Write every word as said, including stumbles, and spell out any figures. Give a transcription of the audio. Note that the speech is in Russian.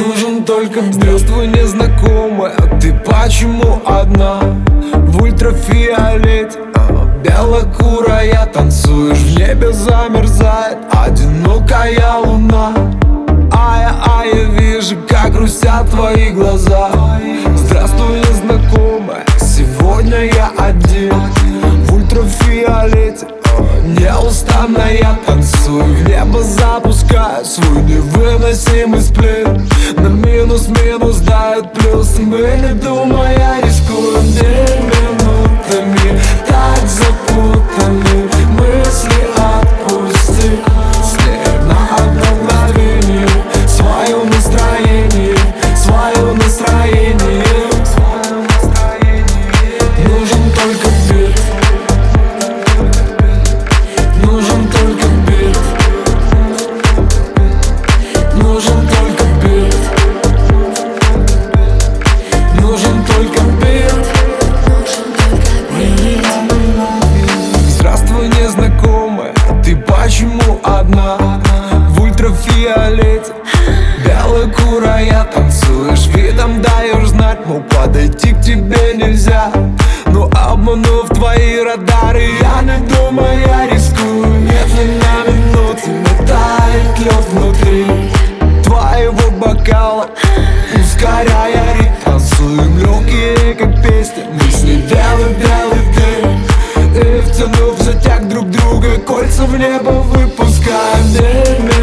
нужен только бит. Здравствуй, незнакомая, ты почему одна? В ультрафиолете белокурая танцуешь, в небе замерзает одинокая луна. А я, а я вижу, как грустят твои глаза. Здравствуй, незнакомая, сегодня я один. В ультрафиолете неустанно я танцую, в небо запускаю свой невыносимый сплин. На минус минус дают плюс, мы не думая рискуем день минутами. Так запутаны мысли, отпусти снег на одно мгновение. Свое настроение, свое настроение. Нужен только бит, нужен только бит, нужен только бит, нужен только бит. Здравствуй, незнакомая, ты почему одна? В ультрафиолете белокурая танцуешь, видом даешь знать, мол, подойти к тебе нельзя. Но обманув твои радары, я не думаю, я рискую. Нет, ни на минуту не тает лед внутри твоего бокала, ускоряя ритм. Танцуем легкие, как песня, мысли белый, белый дым. И втянув затяг друг друга, кольца в небо выпускаем. День